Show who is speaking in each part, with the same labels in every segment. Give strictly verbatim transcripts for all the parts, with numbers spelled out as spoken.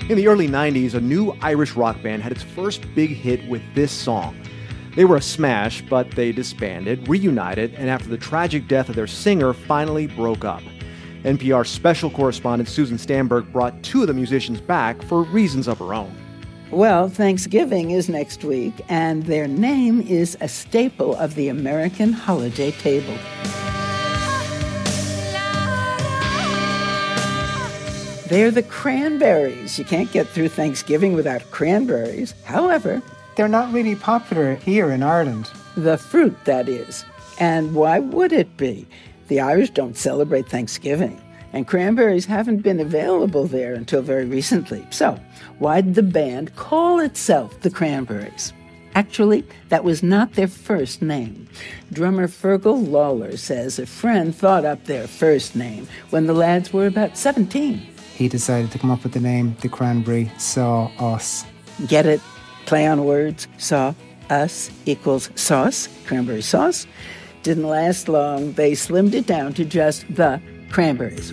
Speaker 1: In the early nineties, a new Irish rock band had its first big hit with this song. They were a smash, but they disbanded, reunited, and after the tragic death of their singer, finally broke up. N P R special correspondent Susan Stamberg brought two of the musicians back for reasons of her own.
Speaker 2: Well, Thanksgiving is next week, and their name is a staple of the American holiday table. They're the Cranberries. You can't get through Thanksgiving without cranberries. However,
Speaker 3: they're not really popular here in Ireland.
Speaker 2: The fruit, that is. And why would it be? The Irish don't celebrate Thanksgiving, and cranberries haven't been available there until very recently. So, why did the band call itself the Cranberries? Actually, that was not their first name. Drummer Fergal Lawler says a friend thought up their first name when the lads were about seventeen.
Speaker 3: He decided to come up with the name The Cranberry Saw Us.
Speaker 2: Get it? Play on words. Saw us equals sauce, cranberry sauce. Didn't last long. They slimmed it down to just the Cranberries.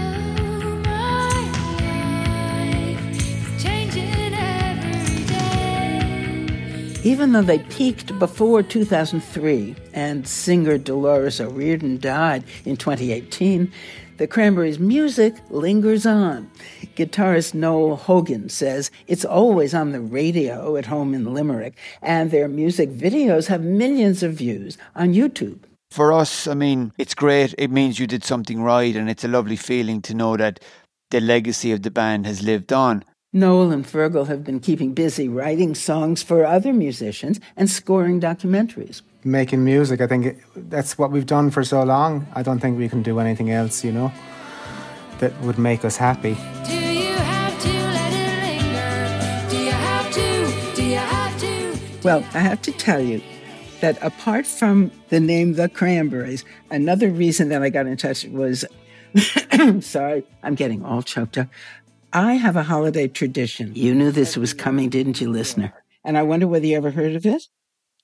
Speaker 2: Even though they peaked before two thousand three and singer Dolores O'Riordan died in twenty eighteen, the Cranberries' music lingers on. Guitarist Noel Hogan says it's always on the radio at home in Limerick, and their music videos have millions of views on YouTube.
Speaker 4: For us, I mean, it's great. It means you did something right, and it's a lovely feeling to know that the legacy of the band has lived on.
Speaker 2: Noel and Fergal have been keeping busy writing songs for other musicians and scoring documentaries.
Speaker 3: Making music, I think it, that's what we've done for so long. I don't think we can do anything else, you know, that would make us happy.
Speaker 5: Do you have to let it linger? Do you have to? Do you have to?
Speaker 2: Well, I have to tell you that apart from the name The Cranberries, another reason that I got in touch was, sorry, I'm getting all choked up. I have a holiday tradition. You knew this was coming, didn't you, listener? And I wonder whether you ever heard of it?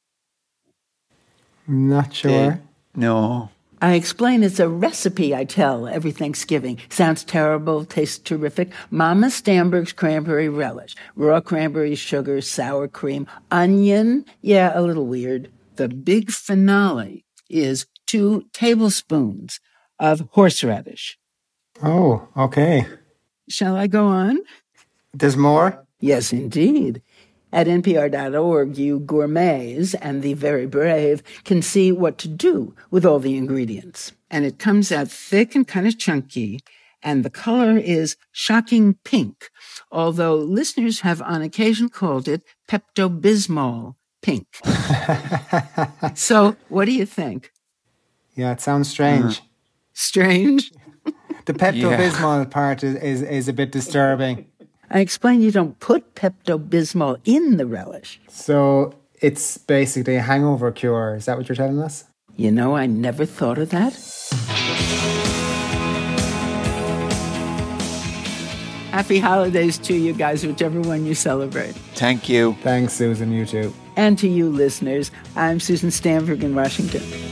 Speaker 3: Not sure.
Speaker 4: Uh, no.
Speaker 2: I explain it's a recipe I tell every Thanksgiving. Sounds terrible, tastes terrific. Mama Stamberg's cranberry relish. Raw cranberries, sugar, sour cream, onion. Yeah, a little weird. The big finale is two tablespoons of horseradish.
Speaker 3: Oh, okay.
Speaker 2: Shall I go on?
Speaker 3: There's more?
Speaker 2: Yes, indeed. At N P R dot org, you gourmets and the very brave can see what to do with all the ingredients. And it comes out thick and kind of chunky, and the color is shocking pink, although listeners have on occasion called it Pepto-Bismol pink. So, what do you think?
Speaker 3: Yeah, it sounds strange.
Speaker 2: Uh, strange?
Speaker 3: The Pepto-Bismol yeah. part is, is, is a bit disturbing.
Speaker 2: I explained you don't put Pepto-Bismol in the relish.
Speaker 3: So it's basically a hangover cure. Is that what you're telling us?
Speaker 2: You know, I never thought of that. Happy holidays to you guys, whichever one you celebrate.
Speaker 4: Thank you.
Speaker 3: Thanks, Susan. You too.
Speaker 2: And to you, listeners. I'm Susan Stamberg in Washington.